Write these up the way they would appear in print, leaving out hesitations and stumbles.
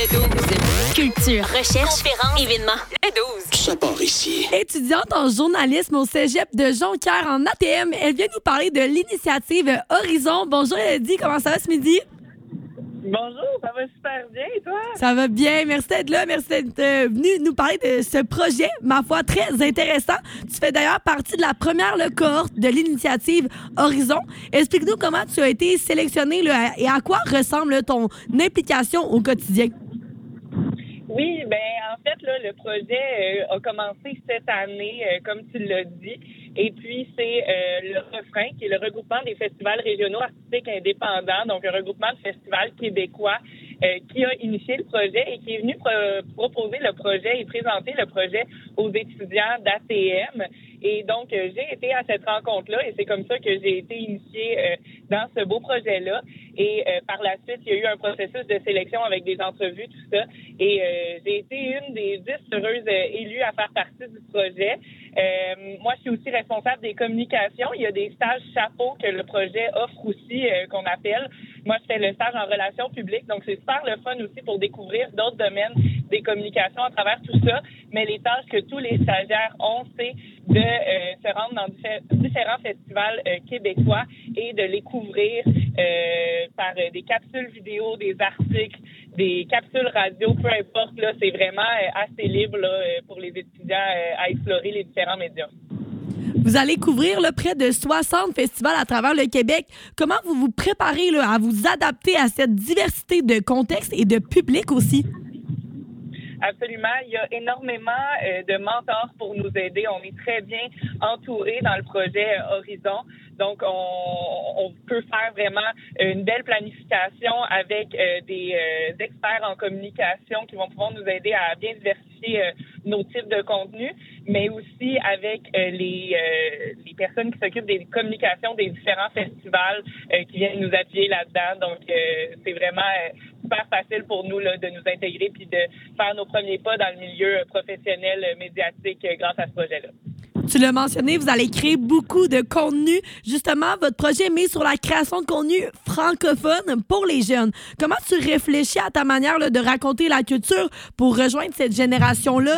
Le 12. Culture, recherche, conférences, événements. Le 12. Ça part ici. Étudiante en journalisme au cégep de Jonquière en ATM, elle vient nous parler de l'initiative Horizon. Bonjour Elodie, comment ça va ce midi? Bonjour, ça va super bien et toi? Ça va bien, merci d'être là, merci d'être venu nous parler de ce projet, ma foi, très intéressant. Tu fais d'ailleurs partie de la première cohorte de l'initiative Horizon. Explique-nous comment tu as été sélectionné là, et à quoi ressemble ton implication au quotidien. Oui, ben en fait, là, le projet a commencé cette année, comme tu l'as dit. Et puis, c'est le Refrain, qui est le regroupement des festivals régionaux artistiques indépendants, donc un regroupement de festivals québécois qui a initié le projet et qui est venu proposer le projet et présenter le projet aux étudiants d'ATM. Et donc, j'ai été à cette rencontre-là et c'est comme ça que j'ai été initiée dans ce beau projet-là. Et par la suite, il y a eu un processus de sélection avec des entrevues, tout ça. Et j'ai été une des 10 heureuses élues à faire partie du projet. Moi, je suis aussi responsable des communications. Il y a des stages chapeaux que le projet offre aussi, qu'on appelle. Moi, je fais le stage en relations publiques. Donc, c'est super le fun aussi pour découvrir d'autres domaines des communications à travers tout ça. Mais les tâches que tous les stagiaires ont, c'est de se rendre dans différents festivals québécois et de les couvrir par des capsules vidéo, des articles, des capsules radio, peu importe. Là, c'est vraiment assez libre là, pour les étudiants à explorer les différents médias. Vous allez couvrir là, près de 60 festivals à travers le Québec. Comment vous vous préparez là, à vous adapter à cette diversité de contextes et de publics aussi? Absolument. Il y a énormément de mentors pour nous aider. On est très bien entourés dans le projet Horizon. Donc, on peut faire vraiment une belle planification avec des experts en communication qui vont pouvoir nous aider à bien diversifier nos types de contenus, mais aussi avec les personnes qui s'occupent des communications des différents festivals qui viennent nous appuyer là-dedans. Donc, c'est vraiment super facile pour nous là, de nous intégrer puis de faire nos premiers pas dans le milieu professionnel médiatique grâce à ce projet-là. Tu l'as mentionné, vous allez créer beaucoup de contenu. Justement, votre projet est mis sur la création de contenu francophone pour les jeunes. Comment tu réfléchis à ta manière là, de raconter la culture pour rejoindre cette génération-là?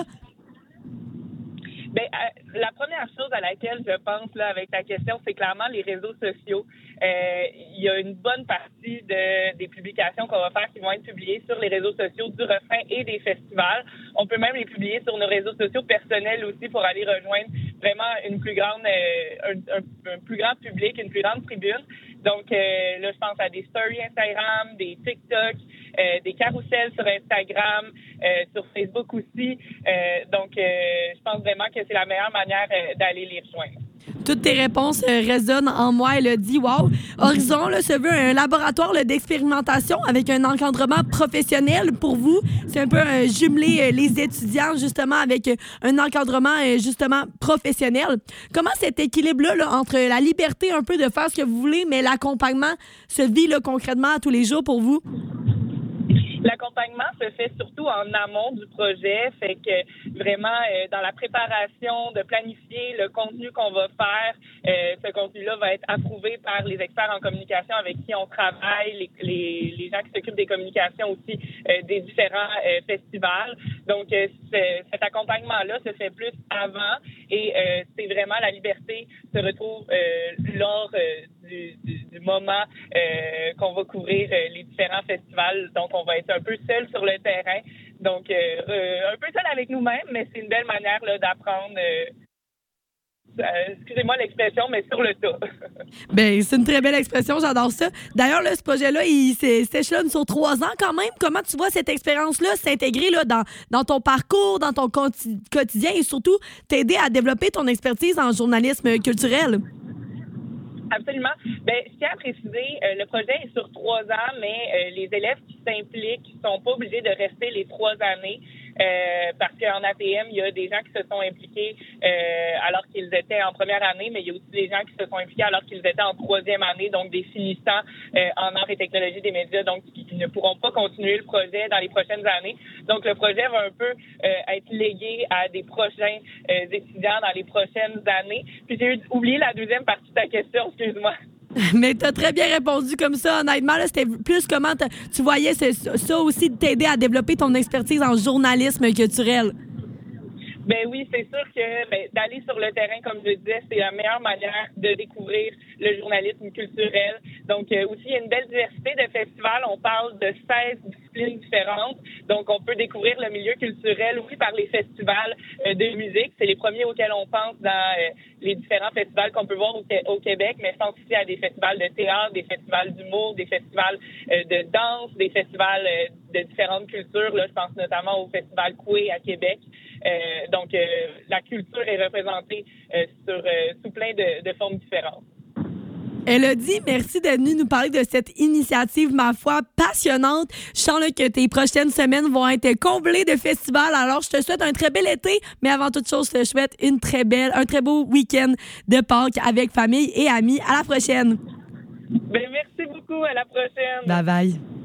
Bien, la première chose à laquelle je pense là avec ta question, c'est clairement les réseaux sociaux. Il y a une bonne partie des publications qu'on va faire qui vont être publiées sur les réseaux sociaux du Refrain et des festivals. On peut même les publier sur nos réseaux sociaux personnels aussi pour aller rejoindre vraiment une plus grande, un plus grand public, une plus grande tribune. Donc là, je pense à des stories Instagram, des TikTok, des carousels sur Instagram, sur Facebook aussi. Donc, je pense vraiment que c'est la meilleure manière d'aller les rejoindre. Toutes tes réponses résonnent en moi. Elle a dit, wow, Horizon là, se veut un laboratoire là, d'expérimentation avec un encadrement professionnel pour vous. C'est un peu jumeler les étudiants justement avec un encadrement justement professionnel. Comment cet équilibre-là là, entre la liberté un peu de faire ce que vous voulez, mais l'accompagnement se vit là, concrètement tous les jours pour vous? L'accompagnement se fait surtout en amont du projet, fait que vraiment dans la préparation, de planifier le contenu qu'on va faire, ce contenu-là va être approuvé par les experts en communication avec qui on travaille, les gens qui s'occupent des communications aussi des différents festivals. Donc cet accompagnement-là se fait plus avant et c'est vraiment la liberté se retrouve lors du moment qu'on va couvrir les différents festivals. Donc, on va être un peu seul sur le terrain. Donc, un peu seul avec nous-mêmes, mais c'est une belle manière là, d'apprendre, excusez-moi l'expression, mais sur le tas. Bien, c'est une très belle expression, j'adore ça. D'ailleurs, là, ce projet-là, il s'échelonne sur 3 ans quand même. Comment tu vois cette expérience-là s'intégrer là, dans ton parcours, dans ton quotidien et surtout t'aider à développer ton expertise en journalisme culturel? Absolument. Ben, je tiens à préciser, le projet est sur 3 ans, mais les élèves qui s'impliquent sont pas obligés de rester les 3 années. Parce qu'en ATM, il y a des gens qui se sont impliqués alors qu'ils étaient en première année, mais il y a aussi des gens qui se sont impliqués alors qu'ils étaient en 3e année, donc des finissants en arts et technologies des médias, donc qui ne pourront pas continuer le projet dans les prochaines années. Donc, le projet va un peu être légué à des prochains étudiants dans les prochaines années. Puis, j'ai oublié la deuxième partie de ta question, excuse-moi. Mais t'as très bien répondu comme ça, honnêtement. Là, c'était plus comment tu voyais ça aussi de t'aider à développer ton expertise en journalisme culturel. Ben oui, c'est sûr que d'aller sur le terrain, comme je disais, c'est la meilleure manière de découvrir le journalisme culturel. Donc aussi, il y a une belle diversité de festivals. On parle de 16 disciplines différentes. Donc, on peut découvrir le milieu culturel, oui, par les festivals de musique. C'est les premiers auxquels on pense dans les différents festivals qu'on peut voir au Québec, mais sans aussi à des festivals de théâtre, des festivals d'humour, des festivals de danse, des festivals de différentes cultures. Là, je pense notamment au festival Coué à Québec. Donc, la culture est représentée sous plein de formes différentes. Elodie, merci d'être venue nous parler de cette initiative, ma foi, passionnante. Je sens là, que tes prochaines semaines vont être comblées de festivals. Alors, je te souhaite un très bel été, mais avant toute chose, je te souhaite un très beau week-end de Pâques avec famille et amis. À la prochaine. Ben, merci beaucoup. À la prochaine. Bye bye.